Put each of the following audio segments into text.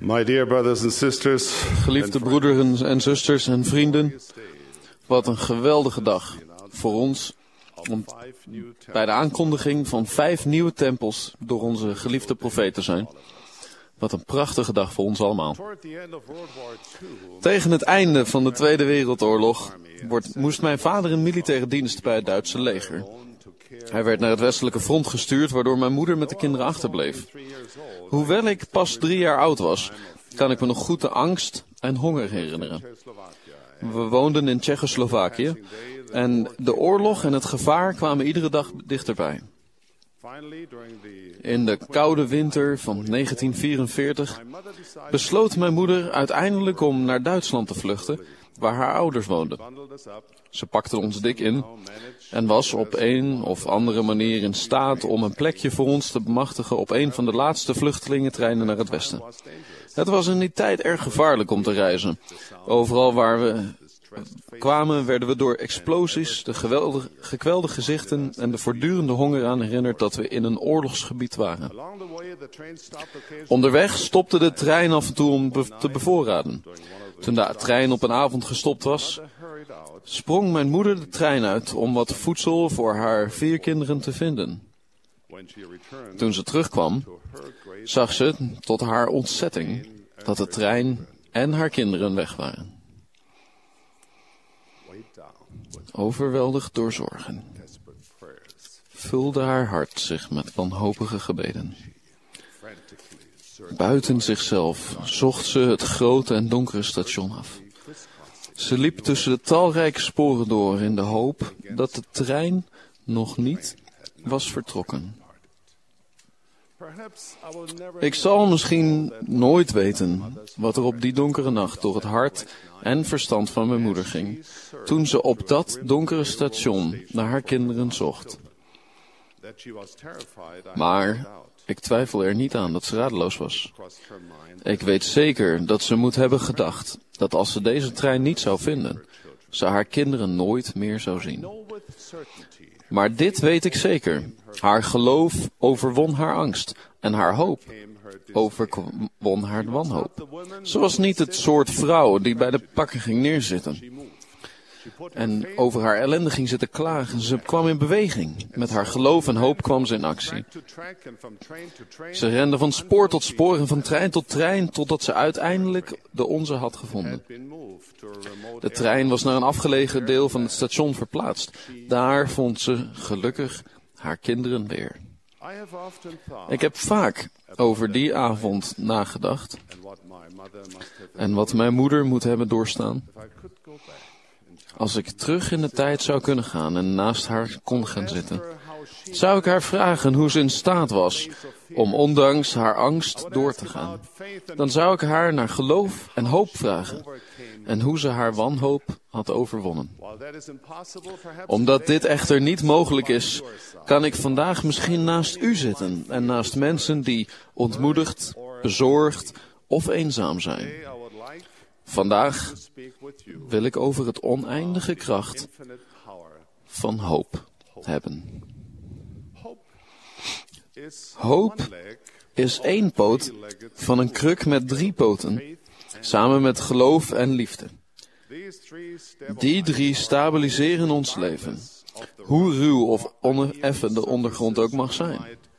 My dear brothers and sisters, Geliefde broeders en zusters en vrienden, wat een geweldige dag voor ons om bij de aankondiging van 5 nieuwe tempels door onze geliefde profeet te zijn. Wat een prachtige dag voor ons allemaal. Tegen het einde van de Tweede Wereldoorlog moest mijn vader in militaire dienst bij het Duitse leger. Hij werd naar het westelijke front gestuurd, waardoor mijn moeder met de kinderen achterbleef. Hoewel ik pas 3 jaar oud was, kan ik me nog goed de angst en honger herinneren. We woonden in Tsjechoslowakië en de oorlog en het gevaar kwamen iedere dag dichterbij. In de koude winter van 1944 besloot mijn moeder uiteindelijk om naar Duitsland te vluchten, waar haar ouders woonden. Ze pakte ons dik in en was op een of andere manier in staat om een plekje voor ons te bemachtigen op een van de laatste vluchtelingentreinen naar het westen. Het was in die tijd erg gevaarlijk om te reizen. Overal waar we kwamen werden we door explosies, de gekwelde gezichten en de voortdurende honger aan herinnerd dat we in een oorlogsgebied waren. Onderweg stopte de trein af en toe om te bevoorraden. Toen de trein op een avond gestopt was, sprong mijn moeder de trein uit om wat voedsel voor haar 4 kinderen te vinden. Toen ze terugkwam, zag ze tot haar ontzetting dat de trein en haar kinderen weg waren. Overweldigd door zorgen, vulde haar hart zich met wanhopige gebeden. Buiten zichzelf zocht ze het grote en donkere station af. Ze liep tussen de talrijke sporen door in de hoop dat de trein nog niet was vertrokken. Ik zal misschien nooit weten wat er op die donkere nacht door het hart en verstand van mijn moeder ging, toen ze op dat donkere station naar haar kinderen zocht. Maar ik twijfel er niet aan dat ze radeloos was. Ik weet zeker dat ze moet hebben gedacht dat als ze deze trein niet zou vinden, ze haar kinderen nooit meer zou zien. Maar dit weet ik zeker. Haar geloof overwon haar angst en haar hoop overwon haar wanhoop. Ze was niet het soort vrouw die bij de pakken ging neerzitten en over haar ellende ging zitten klagen. Ze kwam in beweging. Met haar geloof en hoop kwam ze in actie. Ze rende van spoor tot spoor en van trein tot trein, totdat ze uiteindelijk de onze had gevonden. De trein was naar een afgelegen deel van het station verplaatst. Daar vond ze gelukkig haar kinderen weer. Ik heb vaak over die avond nagedacht en wat mijn moeder moet hebben doorstaan. Als ik terug in de tijd zou kunnen gaan en naast haar kon gaan zitten, zou ik haar vragen hoe ze in staat was om ondanks haar angst door te gaan. Dan zou ik haar naar geloof en hoop vragen en hoe ze haar wanhoop had overwonnen. Omdat dit echter niet mogelijk is, kan ik vandaag misschien naast u zitten en naast mensen die ontmoedigd, bezorgd of eenzaam zijn. Vandaag wil ik over het oneindige kracht van hoop hebben. Hoop is 1 poot van een kruk met 3 poten, samen met geloof en liefde. Die 3 stabiliseren ons leven, hoe ruw of oneffen de ondergrond ook mag zijn.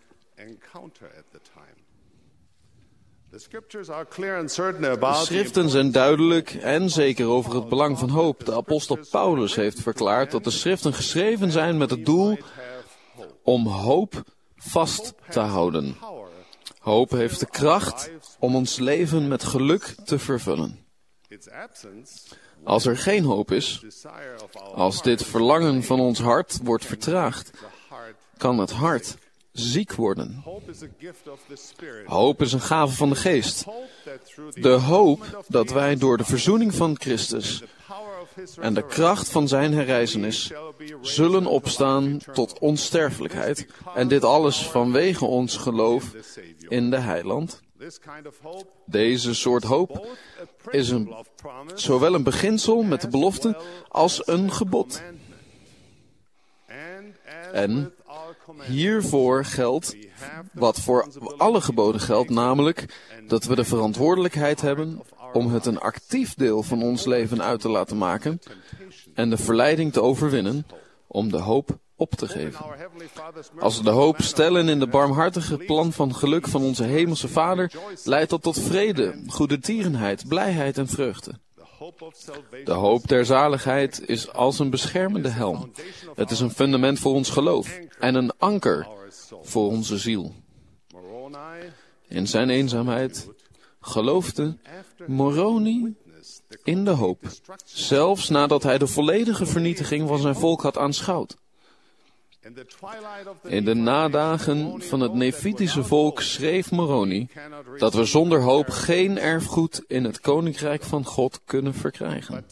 De schriften zijn duidelijk en zeker over het belang van hoop. De apostel Paulus heeft verklaard dat de schriften geschreven zijn met het doel om hoop vast te houden. Hoop heeft de kracht om ons leven met geluk te vervullen. Als er geen hoop is, als dit verlangen van ons hart wordt vertraagd, kan het hart ziek worden. Hoop is een gave van de geest. De hoop dat wij door de verzoening van Christus en de kracht van zijn herrijzenis zullen opstaan tot onsterfelijkheid, en dit alles vanwege ons geloof in de Heiland. Deze soort hoop is zowel een beginsel met de belofte als een gebod. En Hiervoor geldt wat voor alle geboden geldt, namelijk dat we de verantwoordelijkheid hebben om het een actief deel van ons leven uit te laten maken en de verleiding te overwinnen om de hoop op te geven. Als we de hoop stellen in de barmhartige plan van geluk van onze hemelse Vader, leidt dat tot vrede, goedertierenheid, blijheid en vreugde. De hoop der zaligheid is als een beschermende helm. Het is een fundament voor ons geloof en een anker voor onze ziel. In zijn eenzaamheid geloofde Moroni in de hoop, zelfs nadat hij de volledige vernietiging van zijn volk had aanschouwd. In de nadagen van het Nefitische volk schreef Moroni dat we zonder hoop geen erfgoed in het koninkrijk van God kunnen verkrijgen.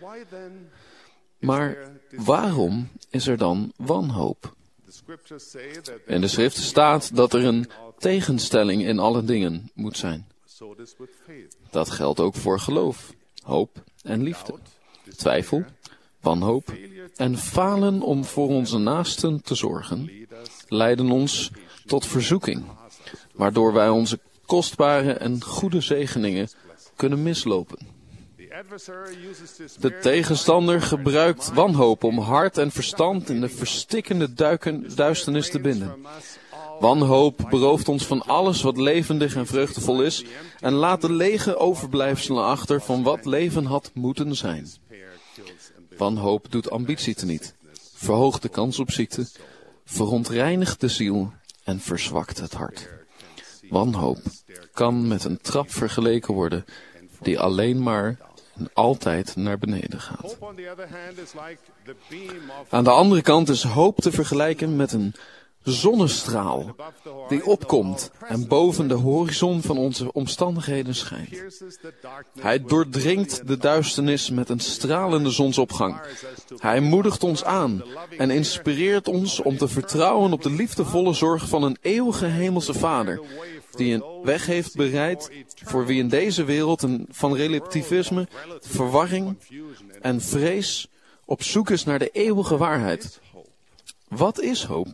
Maar waarom is er dan wanhoop? In de schrift staat dat er een tegenstelling in alle dingen moet zijn. Dat geldt ook voor geloof, hoop en liefde, twijfel, wanhoop en falen om voor onze naasten te zorgen, leiden ons tot verzoeking, waardoor wij onze kostbare en goede zegeningen kunnen mislopen. De tegenstander gebruikt wanhoop om hart en verstand in de verstikkende duisternis te binden. Wanhoop berooft ons van alles wat levendig en vreugdevol is en laat de lege overblijfselen achter van wat leven had moeten zijn. Wanhoop doet ambitie teniet, verhoogt de kans op ziekte, verontreinigt de ziel en verzwakt het hart. Wanhoop kan met een trap vergeleken worden die alleen maar en altijd naar beneden gaat. Aan de andere kant is hoop te vergelijken met een zonnestraal die opkomt en boven de horizon van onze omstandigheden schijnt. Hij doordringt de duisternis met een stralende zonsopgang. Hij moedigt ons aan en inspireert ons om te vertrouwen op de liefdevolle zorg van een eeuwige hemelse Vader, die een weg heeft bereid voor wie in deze wereld van relativisme, verwarring en vrees op zoek is naar de eeuwige waarheid. Wat is hoop?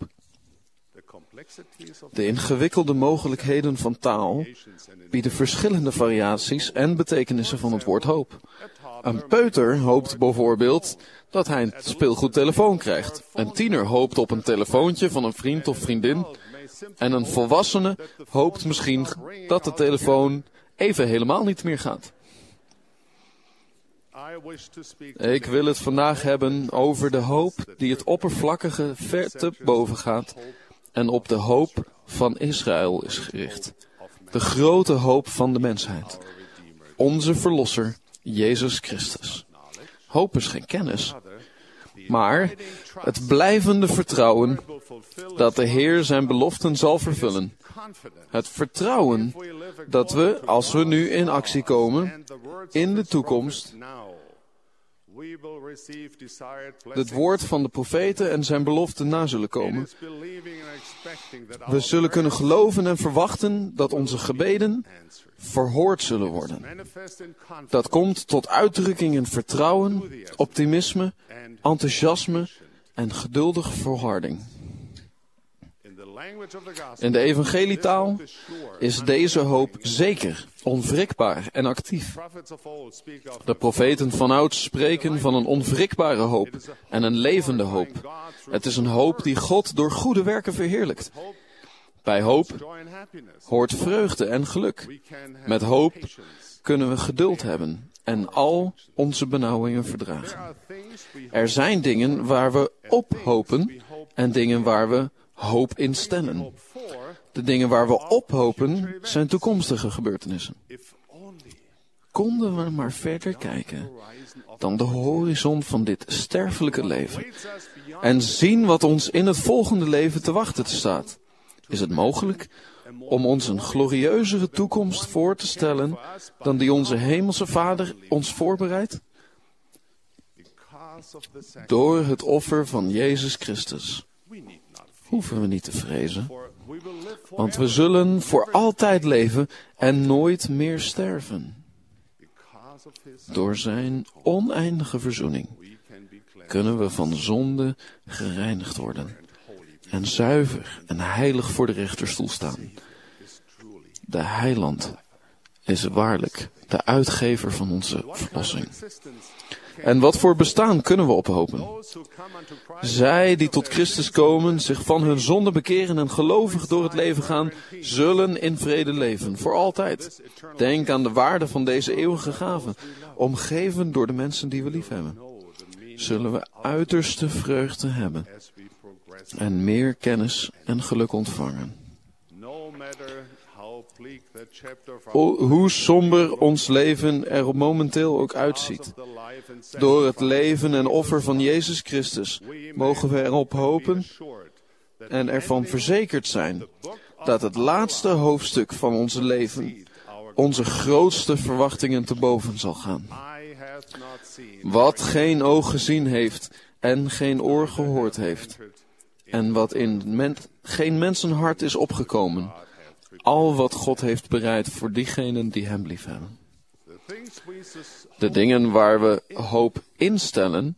De ingewikkelde mogelijkheden van taal bieden verschillende variaties en betekenissen van het woord hoop. Een peuter hoopt bijvoorbeeld dat hij een speelgoedtelefoon krijgt. Een tiener hoopt op een telefoontje van een vriend of vriendin. En een volwassene hoopt misschien dat de telefoon even helemaal niet meer gaat. Ik wil het vandaag hebben over de hoop die het oppervlakkige ver te boven gaat en op de hoop van Israël is gericht. De grote hoop van de mensheid. Onze Verlosser, Jezus Christus. Hoop is geen kennis, maar het blijvende vertrouwen dat de Heer zijn beloften zal vervullen. Het vertrouwen dat we, als we nu in actie komen, in de toekomst het woord van de profeten en zijn beloften na zullen komen. We zullen kunnen geloven en verwachten dat onze gebeden verhoord zullen worden. Dat komt tot uitdrukking in vertrouwen, optimisme, enthousiasme en geduldige volharding. In de evangelietaal is deze hoop zeker, onwrikbaar en actief. De profeten vanouds spreken van een onwrikbare hoop en een levende hoop. Het is een hoop die God door goede werken verheerlijkt. Bij hoop hoort vreugde en geluk. Met hoop kunnen we geduld hebben en al onze benauwingen verdragen. Er zijn dingen waar we op hopen en dingen waar we hoop in stellen. De dingen waar we op hopen zijn toekomstige gebeurtenissen. Konden we maar verder kijken dan de horizon van dit sterfelijke leven en zien wat ons in het volgende leven te wachten staat. Is het mogelijk om ons een glorieuzere toekomst voor te stellen dan die onze hemelse Vader ons voorbereidt? Door het offer van Jezus Christus hoeven we niet te vrezen, want we zullen voor altijd leven en nooit meer sterven. Door zijn oneindige verzoening kunnen we van zonde gereinigd worden en zuiver en heilig voor de rechterstoel staan. De Heiland is waarlijk de uitgever van onze verlossing. En wat voor bestaan kunnen we ophopen? Zij die tot Christus komen, zich van hun zonde bekeren en gelovig door het leven gaan, zullen in vrede leven, voor altijd. Denk aan de waarde van deze eeuwige gave, omgeven door de mensen die we liefhebben. Zullen we uiterste vreugde hebben en meer kennis en geluk ontvangen. Hoe somber ons leven er momenteel ook uitziet. Door het leven en offer van Jezus Christus mogen we erop hopen en ervan verzekerd zijn dat het laatste hoofdstuk van onze leven onze grootste verwachtingen te boven zal gaan. Wat geen oog gezien heeft en geen oor gehoord heeft en wat in geen mensenhart is opgekomen, al wat God heeft bereid voor diegenen die hem liefhebben. De dingen waar we hoop instellen,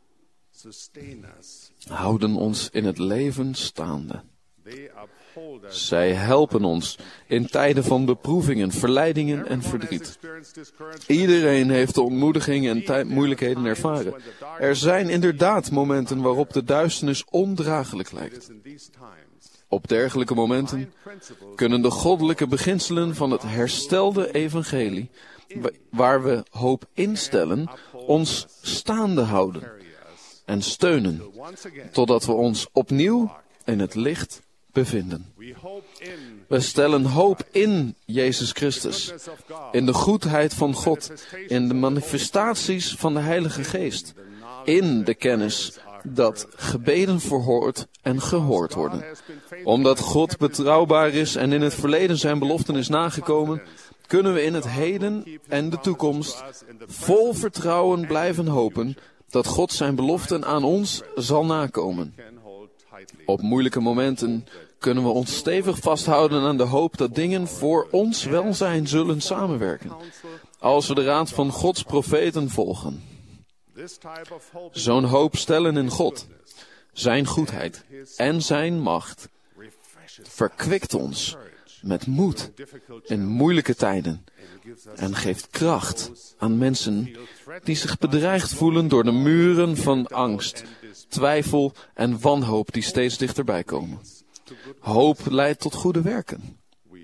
houden ons in het leven staande. Zij helpen ons in tijden van beproevingen, verleidingen en verdriet. Iedereen heeft de ontmoedigingen en moeilijkheden ervaren. Er zijn inderdaad momenten waarop de duisternis ondraaglijk lijkt. Op dergelijke momenten kunnen de goddelijke beginselen van het herstelde evangelie, waar we hoop instellen, ons staande houden en steunen, totdat we ons opnieuw in het licht bevinden. We stellen hoop in Jezus Christus, in de goedheid van God, in de manifestaties van de Heilige Geest, in de kennis dat gebeden verhoord en gehoord worden. Omdat God betrouwbaar is en in het verleden zijn beloften is nagekomen, kunnen we in het heden en de toekomst vol vertrouwen blijven hopen dat God zijn beloften aan ons zal nakomen. Op moeilijke momenten kunnen we ons stevig vasthouden aan de hoop dat dingen voor ons welzijn zullen samenwerken, als we de raad van Gods profeten volgen. Zo'n hoop stellen in God, zijn goedheid en zijn macht verkwikt ons met moed in moeilijke tijden en geeft kracht aan mensen die zich bedreigd voelen door de muren van angst, twijfel en wanhoop die steeds dichterbij komen. Hoop leidt tot goede werken.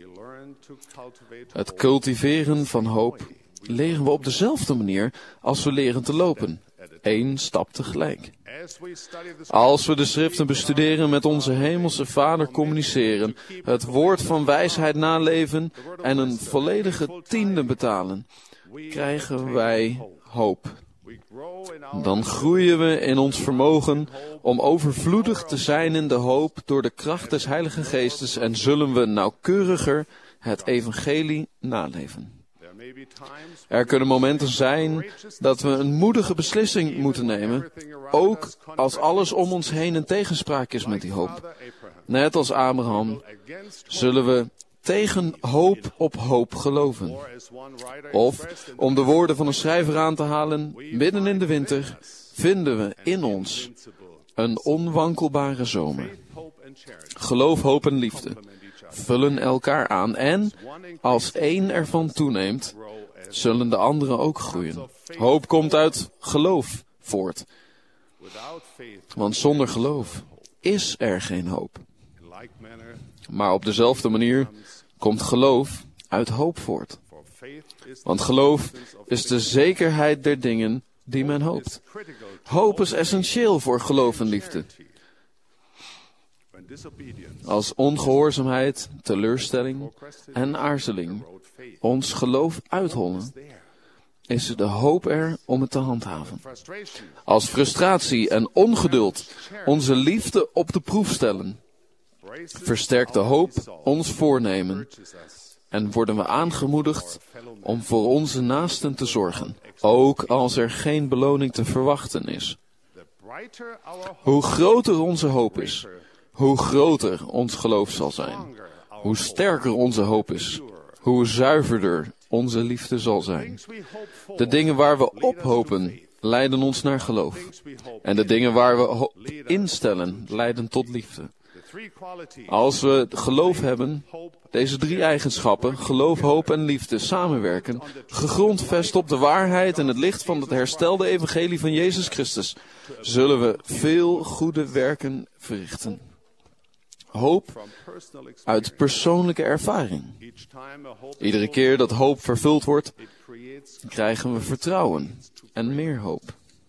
Het cultiveren van hoop leren we op dezelfde manier als we leren te lopen. 1 stap tegelijk. Als we de schriften bestuderen, met onze hemelse Vader communiceren, het woord van wijsheid naleven en een volledige tiende betalen, krijgen wij hoop. Dan groeien we in ons vermogen om overvloedig te zijn in de hoop door de kracht des Heilige Geestes en zullen we nauwkeuriger het evangelie naleven. Er kunnen momenten zijn dat we een moedige beslissing moeten nemen, ook als alles om ons heen in tegenspraak is met die hoop. Net als Abraham zullen we tegen hoop op hoop geloven. Of, om de woorden van een schrijver aan te halen, midden in de winter vinden we in ons een onwankelbare zomer. Geloof, hoop en liefde vullen elkaar aan en, als één ervan toeneemt, zullen de anderen ook groeien. Hoop komt uit geloof voort. Want zonder geloof is er geen hoop. Maar op dezelfde manier komt geloof uit hoop voort. Want geloof is de zekerheid der dingen die men hoopt. Hoop is essentieel voor geloof en liefde. Als ongehoorzaamheid, teleurstelling en aarzeling ons geloof uithollen, is de hoop er om het te handhaven. Als frustratie en ongeduld onze liefde op de proef stellen, versterkt de hoop ons voornemen en worden we aangemoedigd om voor onze naasten te zorgen, ook als er geen beloning te verwachten is. Hoe groter onze hoop is, hoe groter ons geloof zal zijn. Hoe sterker onze hoop is, hoe zuiverder onze liefde zal zijn. De dingen waar we op hopen, leiden ons naar geloof. En de dingen waar we hoop instellen, leiden tot liefde. Als we geloof hebben, deze 3 eigenschappen, geloof, hoop en liefde, samenwerken, gegrondvest op de waarheid en het licht van het herstelde evangelie van Jezus Christus, zullen we veel goede werken verrichten. Hoop uit persoonlijke ervaring. Iedere keer dat hoop vervuld wordt, krijgen we vertrouwen en meer hoop.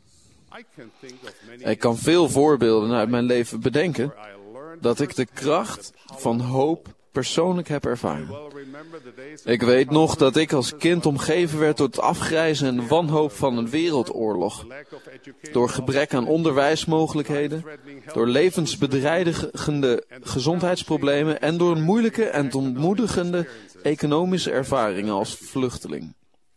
Ik kan veel voorbeelden uit mijn leven bedenken dat ik de kracht van hoop persoonlijk heb ervaren. Ik weet nog dat ik als kind omgeven werd door het afgrijzen en wanhoop van een wereldoorlog. Door gebrek aan onderwijsmogelijkheden, door levensbedreigende gezondheidsproblemen en door moeilijke en ontmoedigende economische ervaringen als vluchteling.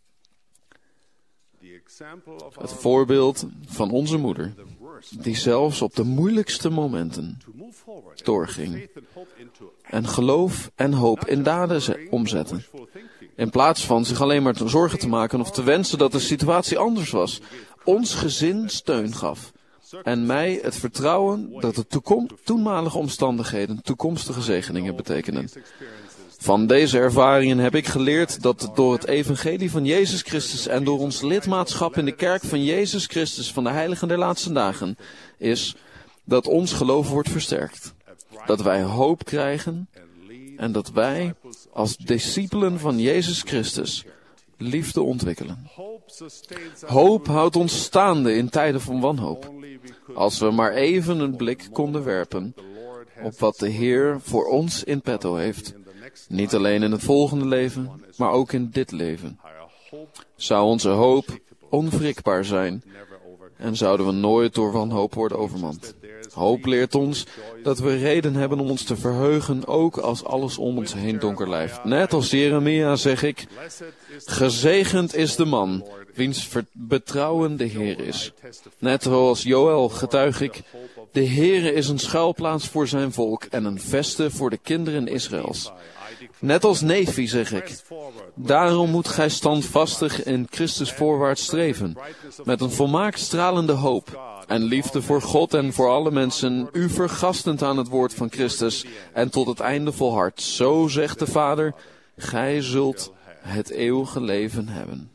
Het voorbeeld van onze moeder, die zelfs op de moeilijkste momenten doorging en geloof en hoop in daden omzette. In plaats van zich alleen maar zorgen te maken of te wensen dat de situatie anders was, ons gezin steun gaf en mij het vertrouwen dat de toenmalige omstandigheden toekomstige zegeningen betekenen. Van deze ervaringen heb ik geleerd dat door het evangelie van Jezus Christus en door ons lidmaatschap in de kerk van Jezus Christus van de Heiligen der Laatste Dagen is dat ons geloof wordt versterkt. Dat wij hoop krijgen en dat wij als discipelen van Jezus Christus liefde ontwikkelen. Hoop houdt ons staande in tijden van wanhoop. Als we maar even een blik konden werpen op wat de Heer voor ons in petto heeft. Niet alleen in het volgende leven, maar ook in dit leven. Zou onze hoop onwrikbaar zijn en zouden we nooit door wanhoop worden overmand. Hoop leert ons dat we reden hebben om ons te verheugen, ook als alles om ons heen donker lijft. Net als Jeremia zeg ik, gezegend is de man, wiens betrouwen de Heer is. Net zoals Joël getuig ik, de Heere is een schuilplaats voor zijn volk en een veste voor de kinderen Israëls. Net als Nefi zeg ik, daarom moet gij standvastig in Christus voorwaarts streven, met een volmaakt stralende hoop en liefde voor God en voor alle mensen, u vergastend aan het woord van Christus en tot het einde volhard. Zo zegt de Vader, gij zult het eeuwige leven hebben.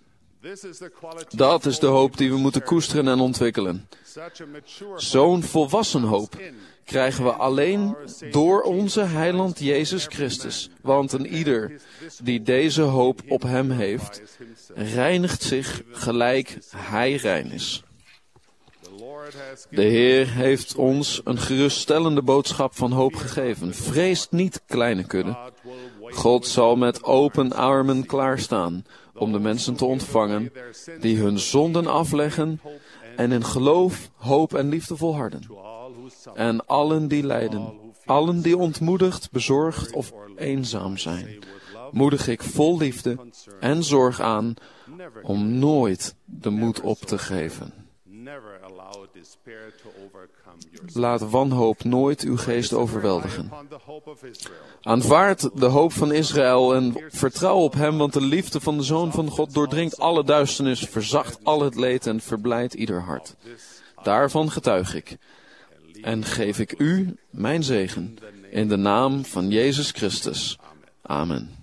Dat is de hoop die we moeten koesteren en ontwikkelen. Zo'n volwassen hoop krijgen we alleen door onze heiland Jezus Christus. Want een ieder die deze hoop op hem heeft, reinigt zich gelijk hij rein is. De Heer heeft ons een geruststellende boodschap van hoop gegeven. Vreest niet, kleine kudde. God zal met open armen klaarstaan om de mensen te ontvangen die hun zonden afleggen en in geloof, hoop en liefde volharden. En allen die lijden, allen die ontmoedigd, bezorgd of eenzaam zijn, moedig ik vol liefde en zorg aan om nooit de moed op te geven. Laat wanhoop nooit uw geest overweldigen. Aanvaard de hoop van Israël en vertrouw op hem, want de liefde van de Zoon van God doordringt alle duisternis, verzacht al het leed en verblijdt ieder hart. Daarvan getuig ik. En geef ik u mijn zegen in de naam van Jezus Christus. Amen.